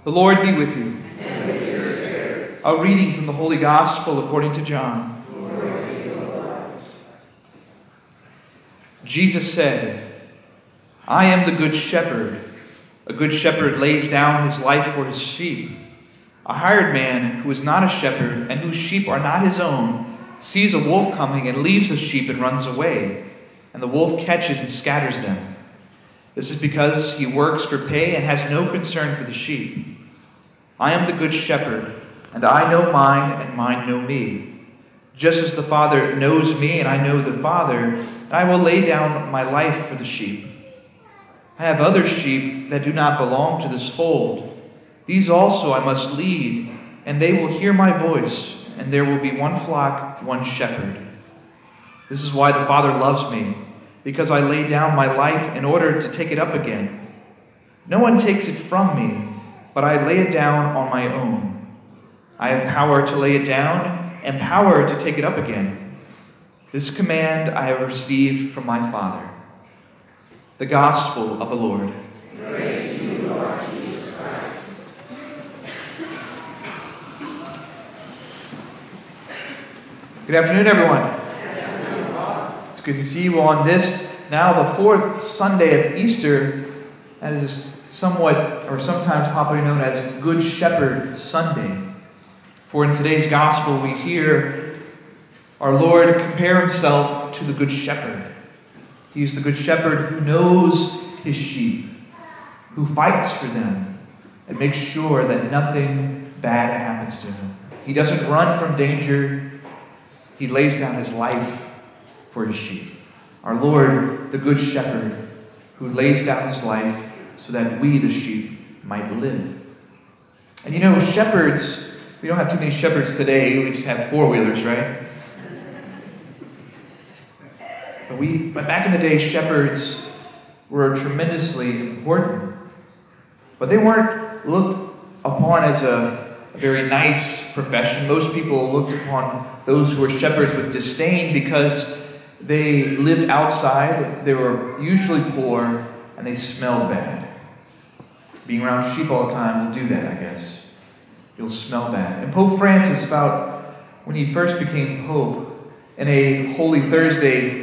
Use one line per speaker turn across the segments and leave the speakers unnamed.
The Lord be with you. And with your spirit. A reading from the Holy Gospel according to John. Glory to you, Lord. Jesus said, I am the good shepherd. A good shepherd lays down his life for his sheep. A hired man who is not a shepherd and whose sheep are not his own sees a wolf coming and leaves the sheep and runs away, and the wolf catches and scatters them. This is because he works for pay and has no concern for the sheep. I am the good shepherd, and I know mine, and mine know me. Just as the Father knows me, and I know the Father, and I will lay down my life for the sheep. I have other sheep that do not belong to this fold. These also I must lead, and they will hear my voice, and there will be one flock, one shepherd. This is why the Father loves me, because I lay down my life in order to take it up again. No one takes it from me, but I lay it down on my own. I have power to lay it down and power to take it up again. This command I have received from my Father. The Gospel of the Lord.
Praise to you, Lord Jesus Christ.
Good afternoon, everyone. It's good to see you on this, now the fourth Sunday of Easter. That is somewhat, or sometimes popularly known as Good Shepherd Sunday. For in today's Gospel we hear our Lord compare himself to the Good Shepherd. He is the Good Shepherd who knows his sheep, who fights for them, and makes sure that nothing bad happens to him. He doesn't run from danger. He lays down his life for his sheep. Our Lord, the Good Shepherd, who lays down his life so that we, the sheep, might live. And you know, shepherds, we don't have too many shepherds today. We just have four-wheelers, right? But back in the day, shepherds were tremendously important. But they weren't looked upon as a very nice profession. Most people looked upon those who were shepherds with disdain because they lived outside, they were usually poor, and they smelled bad. Being around sheep all the time will do that, I guess. You'll smell bad. And Pope Francis, about when he first became Pope, in a Holy Thursday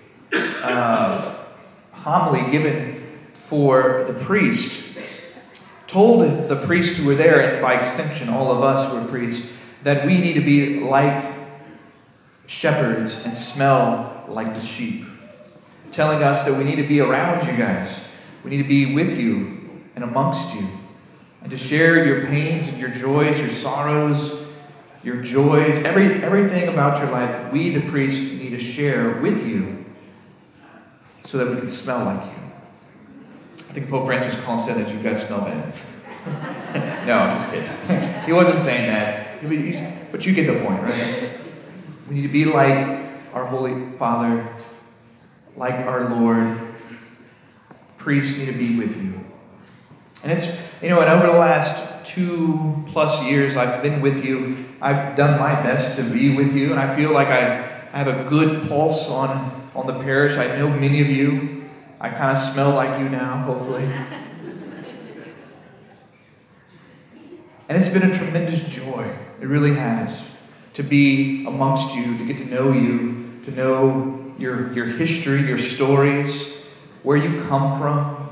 homily given for the priest, told the priests who were there, and by extension all of us who are priests, that we need to be like shepherds and smell like the sheep. Telling us that we need to be around you guys. We need to be with you and amongst you. And to share your pains and your joys, your sorrows, your joys, everything about your life, we the priests need to share with you so that we can smell like you. I think Pope Francis said that you guys smell bad. No, I'm just kidding. He wasn't saying that. But you get the point, right? We need to be like our Holy Father, like our Lord. Priests need to be with you. And it's, and over the last 2+ years I've been with you, I've done my best to be with you, and I feel like I have a good pulse on the parish. I know many of you. I kind of smell like you now, hopefully. And it's been a tremendous joy. It really has. To be amongst you, to get to know you, to know your history, your stories, where you come from,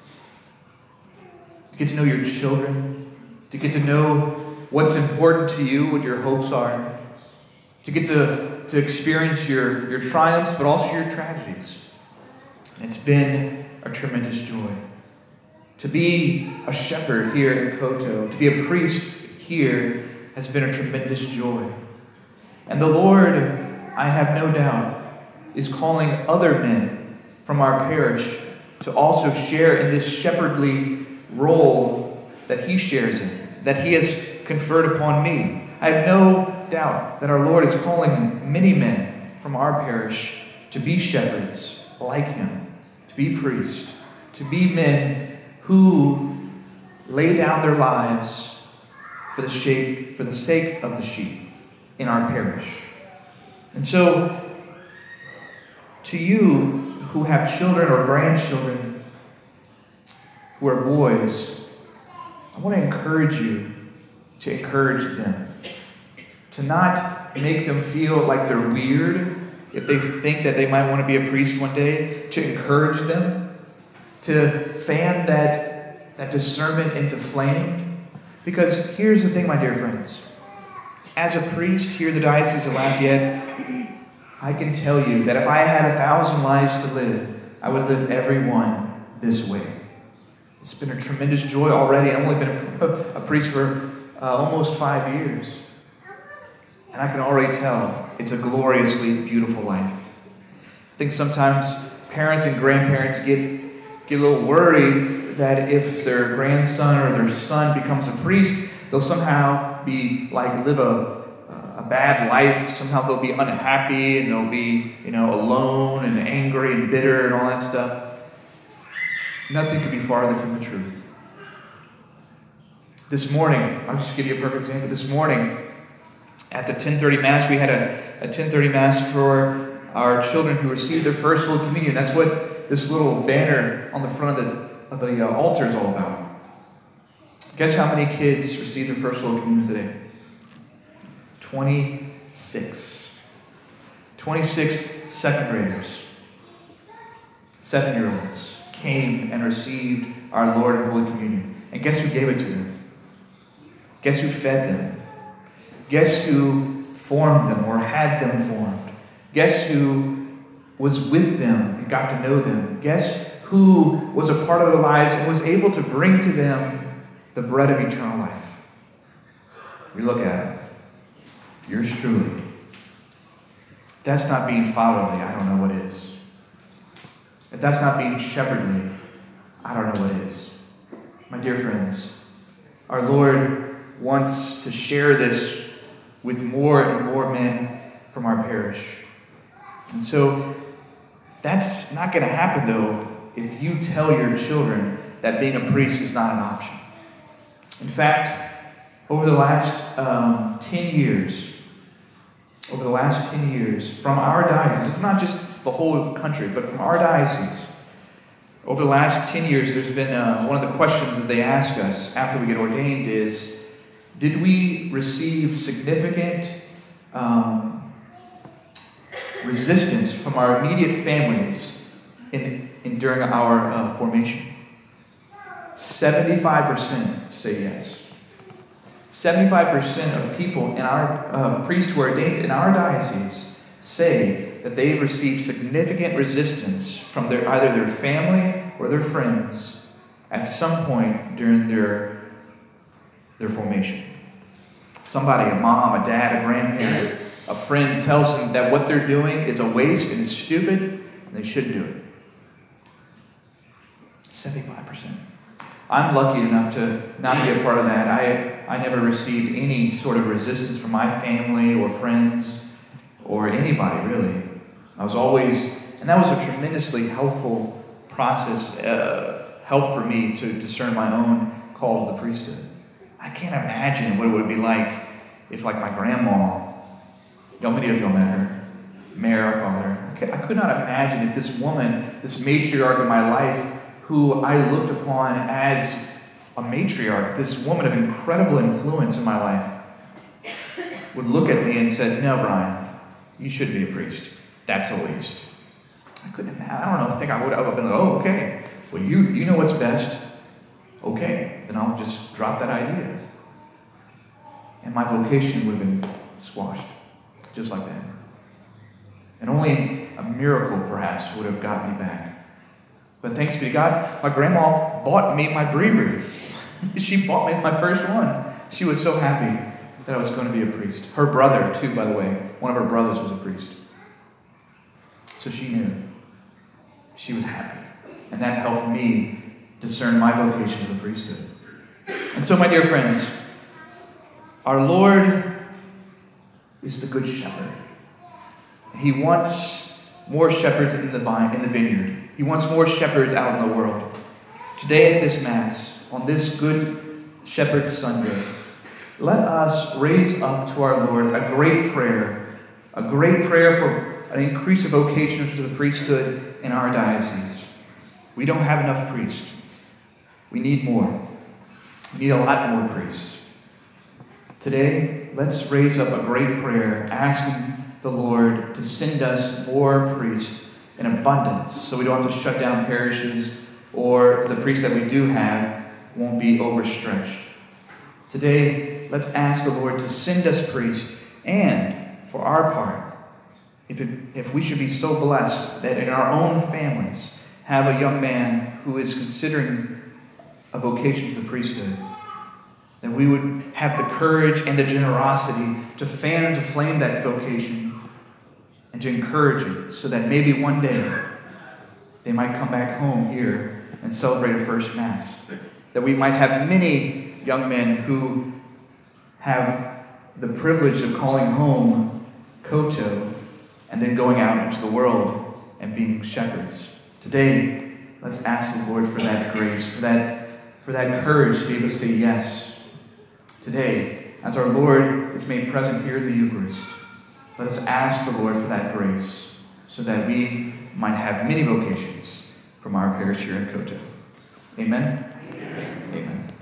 to get to know your children, to get to know what's important to you, what your hopes are, to get to experience your triumphs, but also your tragedies. It's been a tremendous joy. To be a shepherd here in Koto, to be a priest here, has been a tremendous joy. And the Lord, I have no doubt, is calling other men from our parish to also share in this shepherdly role that he shares in, that he has conferred upon me. I have no doubt that our Lord is calling many men from our parish to be shepherds like him, to be priests, to be men who lay down their lives for the sake of the sheep in our parish. And so, to you who have children or grandchildren who are boys, I want to encourage you to encourage them. To not make them feel like they're weird if they think that they might want to be a priest one day. To encourage them. To fan that discernment into flame. Because here's the thing, my dear friends. As a priest here in the Diocese of Lafayette, I can tell you that if I had 1,000 lives to live, I would live every one this way. It's been a tremendous joy already. I've only been a priest for almost 5 years. And I can already tell it's a gloriously beautiful life. I think sometimes parents and grandparents get a little worried that if their grandson or their son becomes a priest, they'll somehow live a bad life. Somehow they'll be unhappy and they'll be, alone and angry and bitter and all that stuff. Nothing could be farther from the truth. This morning, I'll just give you a perfect example. This morning, at the 10:30 Mass, we had a 10:30 Mass for our children who received their first Holy Communion. That's what this little banner on the front of the altar is all about. Guess how many kids received their first Holy Communion today? 26. 26 second graders, 7-year-olds came and received our Lord in Holy Communion. And guess who gave it to them? Guess who fed them? Guess who formed them or had them formed? Guess who was with them and got to know them? Guess who was a part of their lives and was able to bring to them the bread of eternal life? We look at it. Yours truly. If that's not being fatherly, I don't know what is. If that's not being shepherdly, I don't know what is. My dear friends, our Lord wants to share this with more and more men from our parish. And so that's not going to happen, though, if you tell your children that being a priest is not an option. In fact, over the last 10 years, from our diocese, it's not just the whole country, but from our diocese, over the last 10 years, there's been one of the questions that they ask us after we get ordained is, did we receive significant resistance from our immediate families during our formation? 75% say yes. 75% of people in our priests who are ordained in our diocese say that they've received significant resistance from either their family or their friends at some point during their formation. Somebody, a mom, a dad, a grandparent, a friend tells them that what they're doing is a waste and is stupid and they shouldn't do it. 75%. I'm lucky enough to not be a part of that. I never received any sort of resistance from my family or friends or anybody, really. I was always, and that was a tremendously helpful process, help for me to discern my own call to the priesthood. I can't imagine what it would be like if, like my grandma, many of you met her, Mary, I call her. I could not imagine if this woman, this matriarch of my life, who I looked upon as a matriarch, this woman of incredible influence in my life, would look at me and said, "No, Brian, you shouldn't be a priest. That's a waste." I couldn't imagine. I don't know. I think I would have been like, "Oh, okay. Well, you know what's best. Okay, then I'll just drop that idea." And my vocation would have been squashed, just like that. And only a miracle, perhaps, would have got me back. But thanks be to God, my grandma bought me my breviary. She bought me my first one. She was so happy that I was going to be a priest. Her brother, too, by the way. One of her brothers was a priest. So she knew. She was happy. And that helped me discern my vocation to the priesthood. And so, my dear friends, our Lord is the Good Shepherd. He wants more shepherds in the vineyard. He wants more shepherds out in the world. Today at this Mass, on this Good Shepherd Sunday, let us raise up to our Lord a great prayer for an increase of vocations to the priesthood in our diocese. We don't have enough priests. We need more. We need a lot more priests. Today, let's raise up a great prayer asking the Lord to send us more priests in abundance so we don't have to shut down parishes or the priests that we do have won't be overstretched. Today, let's ask the Lord to send us priests and, for our part, if we should be so blessed that in our own families have a young man who is considering a vocation to the priesthood, that we would have the courage and the generosity to fan into flame that vocation and to encourage it so that maybe one day they might come back home here and celebrate a first Mass. That we might have many young men who have the privilege of calling home Koto and then going out into the world and being shepherds. Today, let's ask the Lord for that grace, for that courage to be able to say yes. Today, as our Lord is made present here in the Eucharist, let us ask the Lord for that grace so that we might have many vocations from our parish here in Koto. Amen? Amen. Amen.